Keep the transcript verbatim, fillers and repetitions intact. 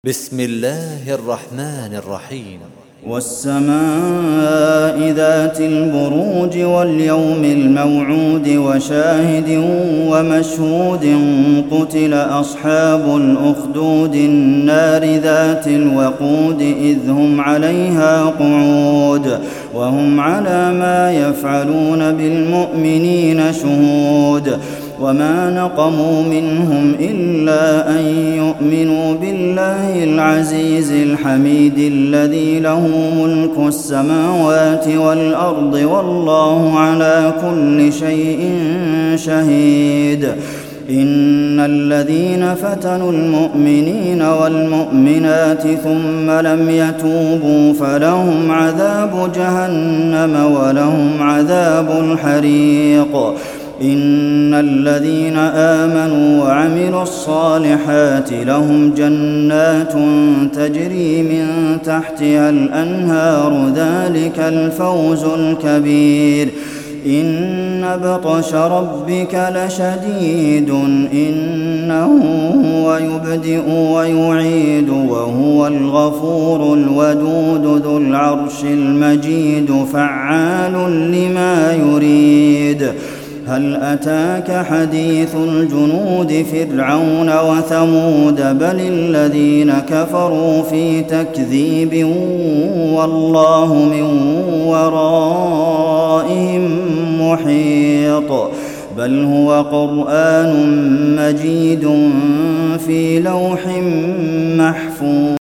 بسم الله الرحمن الرحيم. والسماء ذات البروج واليوم الموعود وشاهد ومشهود قتل أصحاب الأخدود النار ذات الوقود إذ هم عليها قعود وهم على ما يفعلون بالمؤمنين شهود وما نقموا منهم إلا أن يؤمنوا بالله العزيز الحميد الذي له ملك السماوات والأرض والله على كل شيء شهيد. إن الذين فتنوا المؤمنين والمؤمنات ثم لم يتوبوا فلهم عذاب جهنم ولهم عذاب الحريق. إن الذين آمنوا وعملوا الصالحات لهم جنات تجري من تحتها الأنهار ذلك الفوز الكبير. إن بطش ربك لشديد إنه هو يبدئ ويعيد وهو الغفور الودود ذو العرش المجيد فعال لما يريد. هل أتاك حديث الجنود فرعون وثمود بل الذين كفروا في تكذيب والله من ورائهم محيط. بل هو قرآن مجيد في لوح محفوظ.